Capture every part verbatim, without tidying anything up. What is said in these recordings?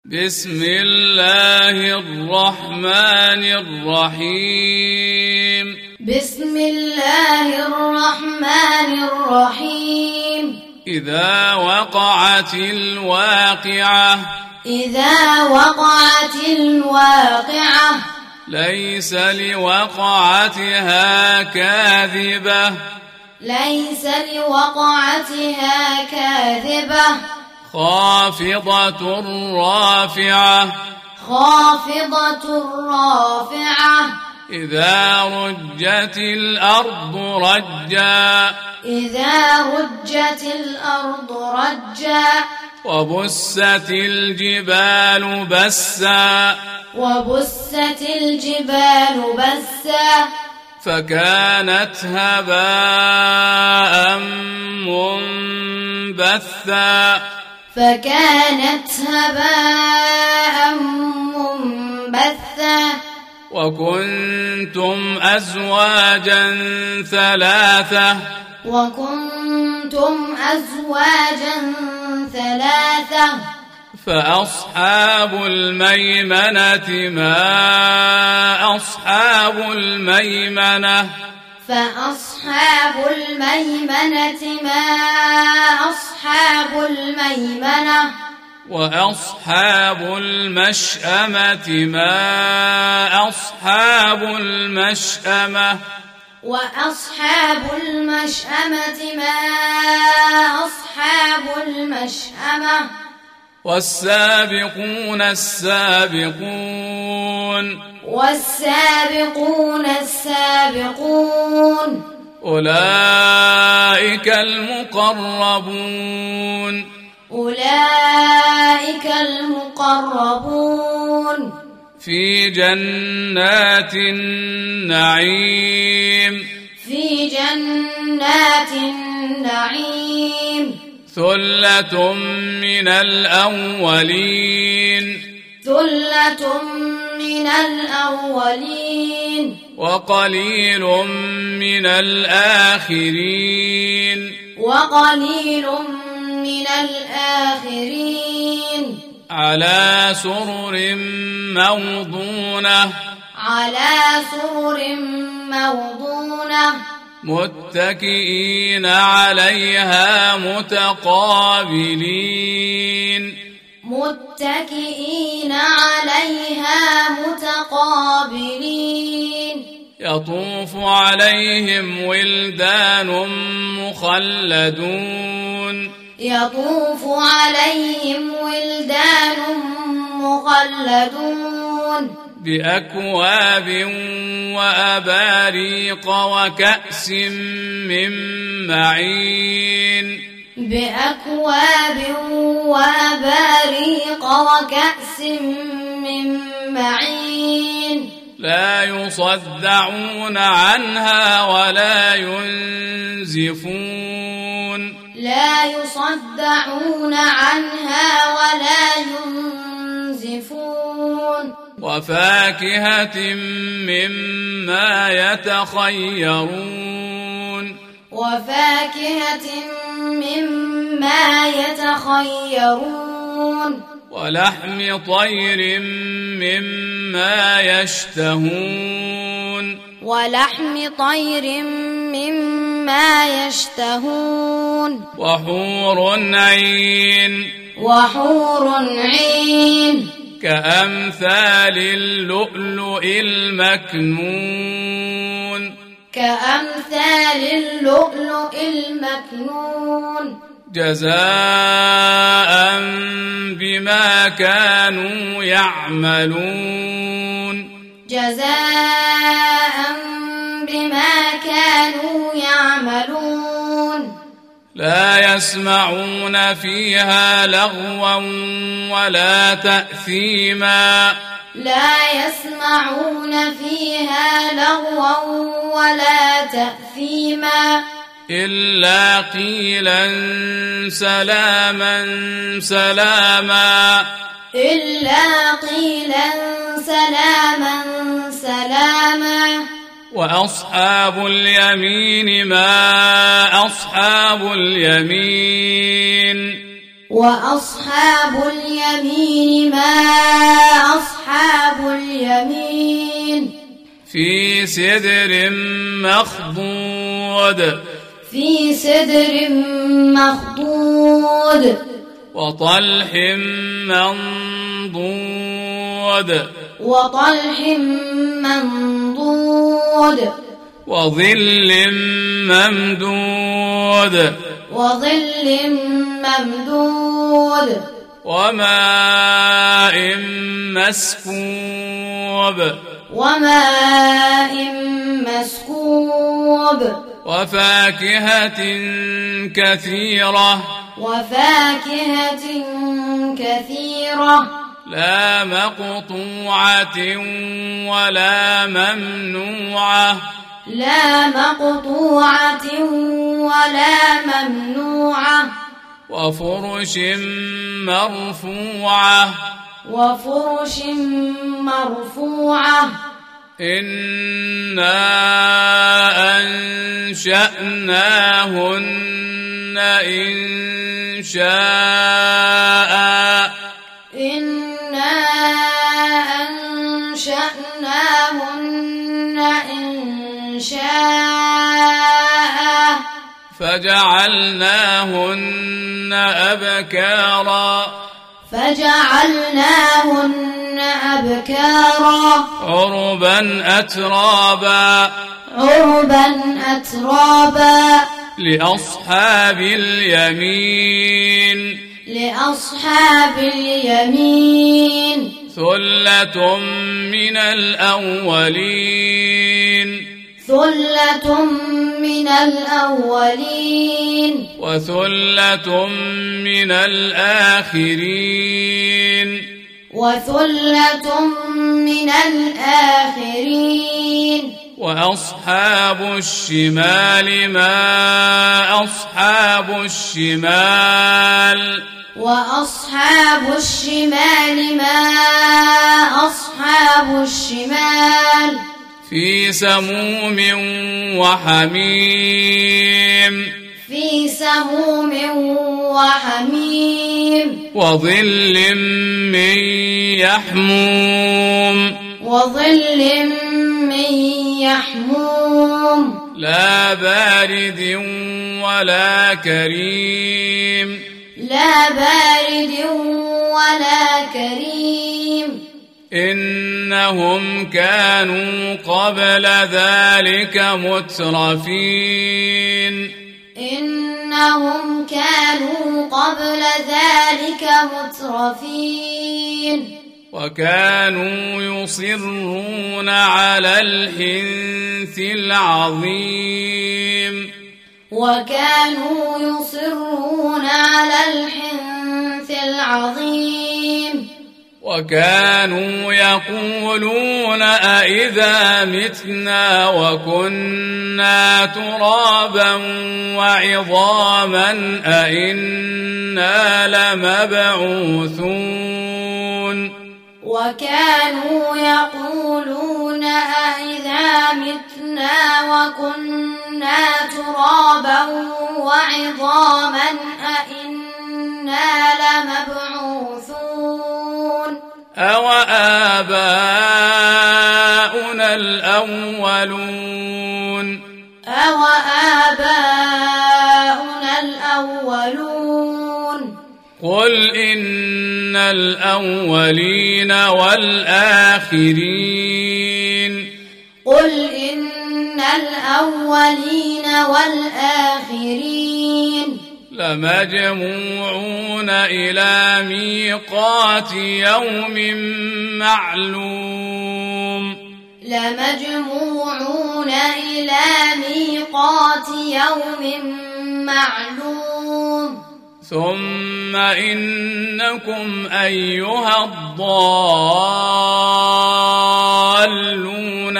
بسم الله الرحمن الرحيم بسم الله الرحمن الرحيم إذا وقعت الواقعة إذا وقعت الواقعة ليس لوقعتها كاذبة ليس لوقعتها كاذبة خافضة رافعة خافضة رافعة إذا رجت الأرض رجا إذا رجت الأرض رجا وبست الجبال بسا وبست الجبال بسا فكانت هباء منبثا فكانت هباء منبثا وكنتم أزواجا ثلاثة وكنتم أزواجا ثلاثة فأصحاب الميمنة ما أصحاب الميمنة فأصحاب الميمنة ما أصحاب الميمنة وأصحاب المشأمة ما أصحاب المشأمة وأصحاب المشأمة ما أصحاب المشأمة والسابقون السابقون والسابقون السابقون أولئك المقربون أولئك المقربون في جنات النعيم في جنات النعيم ثلة من الأولين ثلة من الأولين وقليل من الآخرين وقليل من الآخرين على سرر موضونة على سرر موضونة متكئين عليها متقابلين متكئين عليها متقابلين يطوف عليهم ولدان مخلدون يطوف عليهم ولدان مخلدون بأكواب وأباريق وكأس من معين بأكواب وأباريق وكأس من معين لا يصدعون عنها ولا ينزفون لا يصدعون عنها ولا ينزفون وفاكهة مما يتخيرون وفاكهة مما يتخيرون ولحم طير مما يشتهون ولحم طير مما يشتهون وحور عين وحور عين كأمثال اللؤلؤ المكنون كأمثال اللؤلؤ المكنون جزاء بما كانوا يعملون جزاء بما كانوا يعملون لا يسمعون فيها لغوا ولا تأثيما لا يسمعون فيها لغوا ولا تأثيما إلا قيلا سلاما سلاما إلا قيلا سلاما سلاما وأصحاب اليمين ما أصحاب اليمين وأصحاب اليمين ما سدر مخضود في سدر مخضود وطلح منضود وطلح منضود وظل ممدود وظل ممدود وماء مسكوب وماء مسكوب وفاكهة كثيرة وفاكهة كثيرة لا مقطوعة ولا ممنوعة لا مقطوعة ولا ممنوعة وفرش مرفوعة وفرش مرفوعة إنا أنشأناهن إنشاء إنا أنشأناهن إنشاء فجعلناهن أبكارا فجعلناهن أبكارا عربا أترابا عربا أترابا لأصحاب اليمين لأصحاب اليمين ثلة من الأولين ثلة من الأولين وثلة من الآخرين وثلة من الآخرين وأصحاب الشمال ما أصحاب الشمال وأصحاب الشمال ما أصحاب الشمال في سموم وحميم في سموم وحميم وظل من يحموم وظل من يحموم لا بارد ولا كريم لا بارد ولا كريم إنهم كانوا قبل ذلك مترفين إنهم كانوا قبل ذلك مترفين وكانوا يصرون على الحنث العظيم وكانوا يصرون على الحنث العظيم وكانوا يقولون أئذا متنا وكنا ترابا وعظاما أئنا لمبعوثون وكانوا يقولون أئذا متنا وكنا ترابا وعظاما أئنا لمبعوثون أو آباؤنا الأولون أو آباؤنا الأولون قل إن الأولين والآخرين قل إن الأولين والآخرين لمجموعون إلى ميقات يوم معلوم لمجموعون إلى ميقات يوم معلوم ثم إنكم أيها الضالون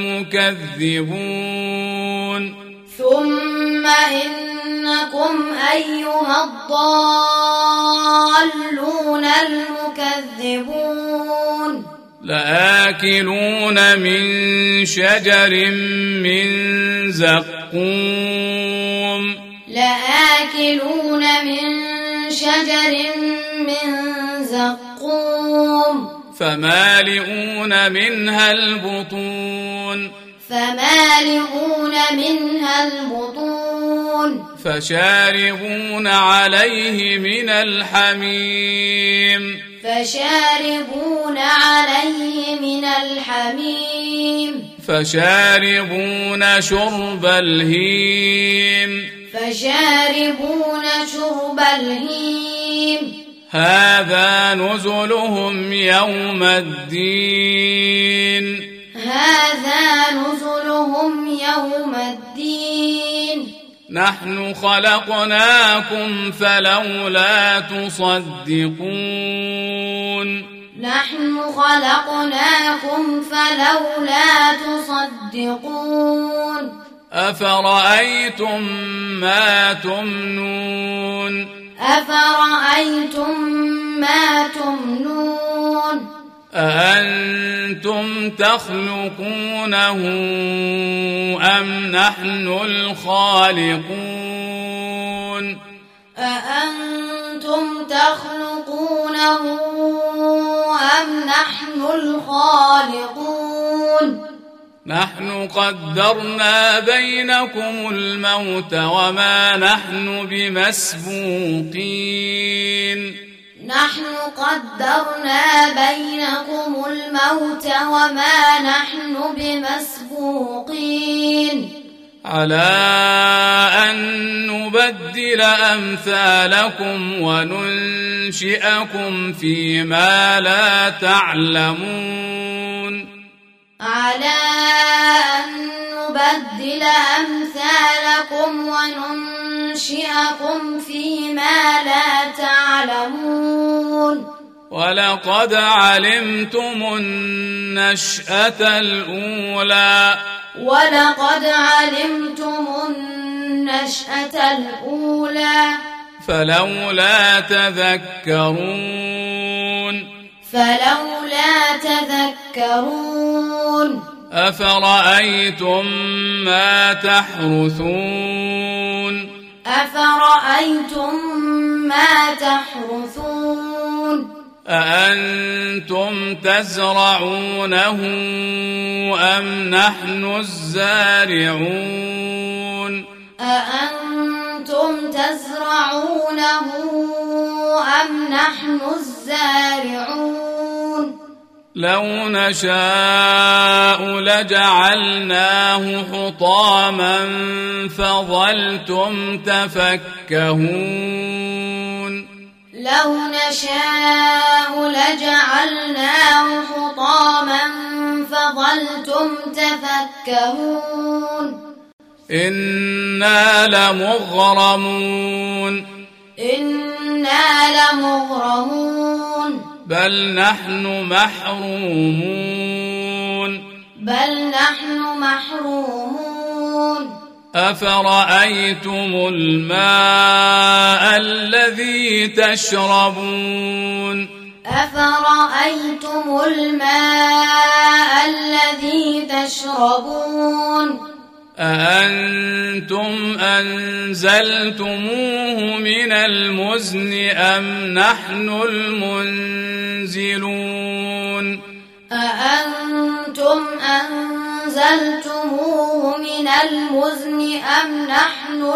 المكذبون ثم إنكم أيها الضالون المكذبون لآكلون من شجر من زقوم لآكلون من شجر من زقوم فمالئون منها البطون فمالئون منها البطون فشاربون عليه من الحميم فشاربون عليه من الحميم فشاربون شرب الهيم فشاربون شرب الهيم هذا نزلهم يوم الدين هذا نزلهم يوم الدين نحن خلقناكم فلولا تصدقون نحن خلقناكم فلولا تصدقون أفرأيتم ما تمنون أفرأيتم ما تمنون أأنتم تخلقونه أم نحن الخالقون أأنتم تخلقونه أم نحن الخالقون نحن قدرنا بينكم الموت وما نحن بمسبوقين نحن قدرنا بينكم الموت وما نحن بمسبوقين على أن نبدل أمثالكم وننشئكم فيما لا تعلمون على أن نبدل أمثالكم وننشئكم فيما لا تعلمون ولقد علمتم النشأة الأولى ولقد علمتم النشأة الأولى فلولا تذكرون فلولا تذكرون أفرأيتم ما تحرثون أفرأيتم ما تحرثون أأنتم تزرعونه أم نحن الزارعون أأنتم تزرعونه أم نحن الزارعون لو نشاء لجعلناه حطاما فظلتم تفكهون لو نشاء لجعلناه حطاما فظلتم تفكهون إنا لمغرمون إنا لمغرمون بل نحن محرومون بل نحن محرومون أفرأيتم الماء الذي تشربون أفرأيتم الماء الذي تشربون أأنتم أنزلتموه من المزن أم نحن المنزلون أأنتم أنزلتموه من المزن أم نحن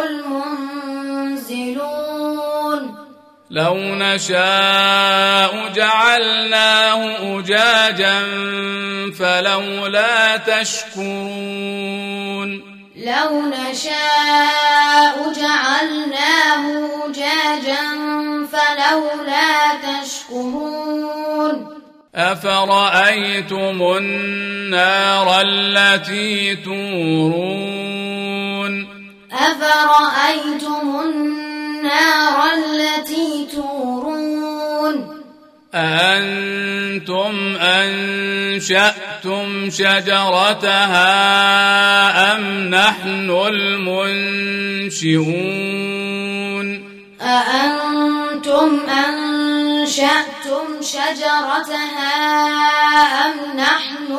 المنزلون لو نشاء جعلناه أجاجا فلولا تشكرون لو نشاء جعلناه أجاجا فلولا تشكرون أفرأيتم النار التي تورون أفرأيتم النار التي تورون أأنتم أنشأتم شجرتها أم نحن المنشئون أأنتم أنشأتم شجرتها أم نحن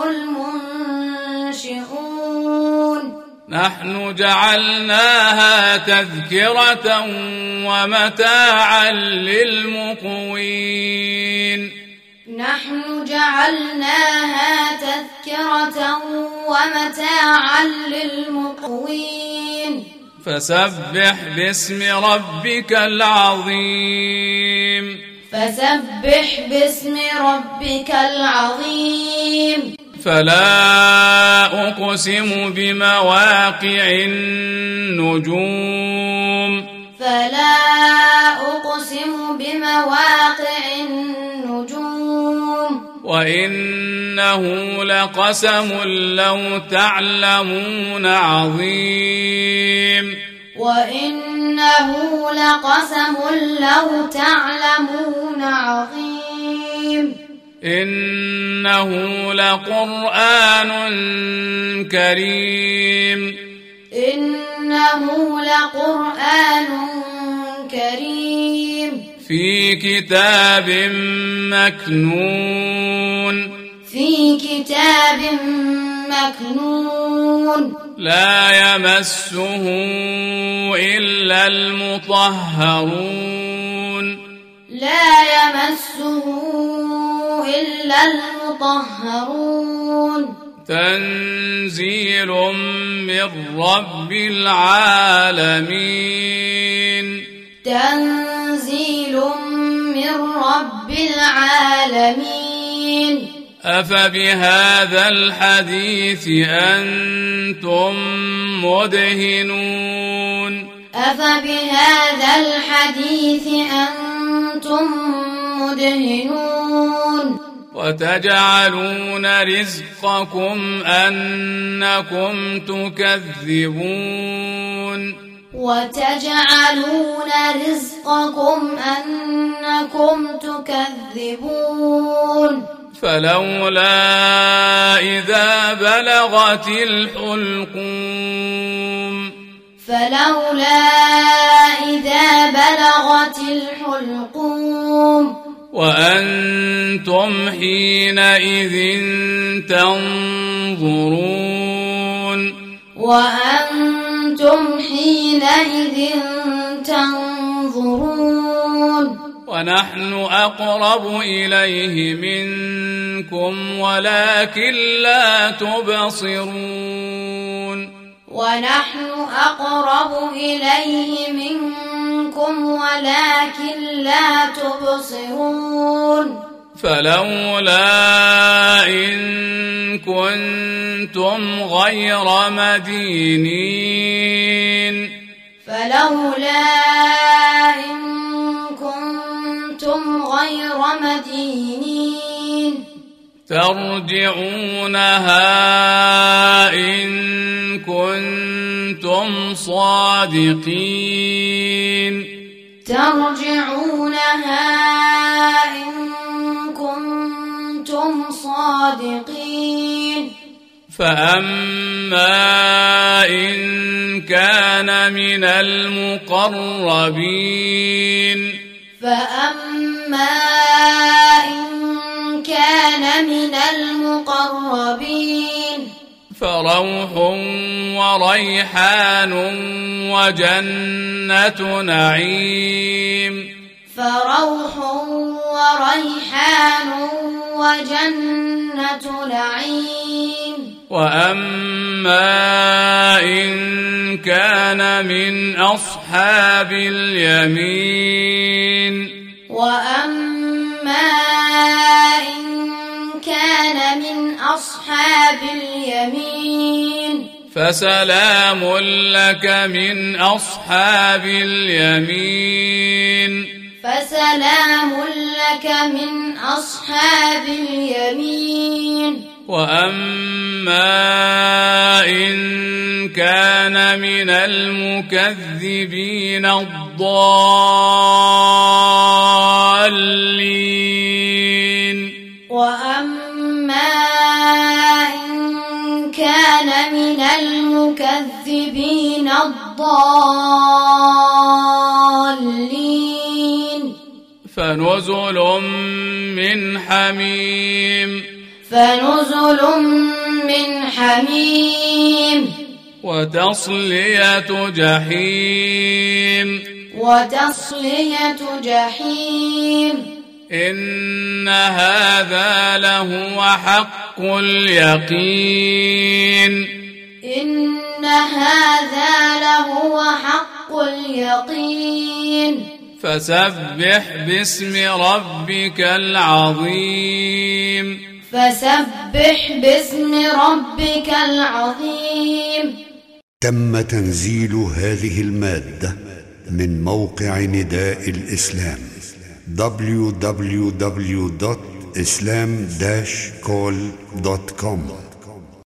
المنشئون نحن جعلناها تذكرة ومتاعا للمقوين نحن جعلناها تذكرة ومتاعا للمقوين فسبح باسم ربك العظيم فسبح باسم ربك العظيم فلا أقسم بمواقع النجوم فلا أقسم بمواقع النجوم وإنه لقسم لو تعلمون عظيم وإنه لقسم لو تعلمون عظيم إنه لقرآن كريم إنه لقرآن كريم في كتاب مكنون في كتاب مكنون لا يمسه إلا المطهرون لا يمسه إلا المطهرون تنزيل من رب العالمين تنزيل من رب العالمين أفبهذا الحديث أنتم مدهنون أفبهذا الحديث أنتم مدهنون وتجعلون رزقكم أنكم تكذبون وتجعلون رزقكم أنكم تكذبون فلولا إذا بلغت الحلقوم فلولا إذا بلغت الحلقوم وأنتم حينئذ تنظرون وأنتم حينئذ تنظرون ونحن أقرب إليه منكم ولكن لا تبصرون ونحن أقرب إليه منكم ولكن لا تبصرون فلولا إن كنتم غير مدينين فلولا إن كنتم غير مدينين ترجعونها إن كنتم صادقين ترجعونها إن كنتم صادقين فأما إن كان من المقربين فأما إن كان من المقربين فروح وريحان وجنة نعيم فروح وريحان وجنة نعيم وأما إن كان من أصحاب اليمين وأما إن كان من أصحاب اليمين فسلام لك من أصحاب اليمين فسلام لك من أصحاب اليمين وأما إن كان من المكذبين الضالين وأما إن كان من المكذبين الضالين فنزل من حميم فنزل من حميم وتصلية جحيم وتصلية جحيم إن هذا لهو حق اليقين إن هذا لهو حق اليقين فسبح باسم ربك العظيم فسبح باسم ربك العظيم. تم تنزيل هذه المادة من موقع نداء الإسلام دبليو دبليو دبليو دوت إسلام داش كول دوت كوم.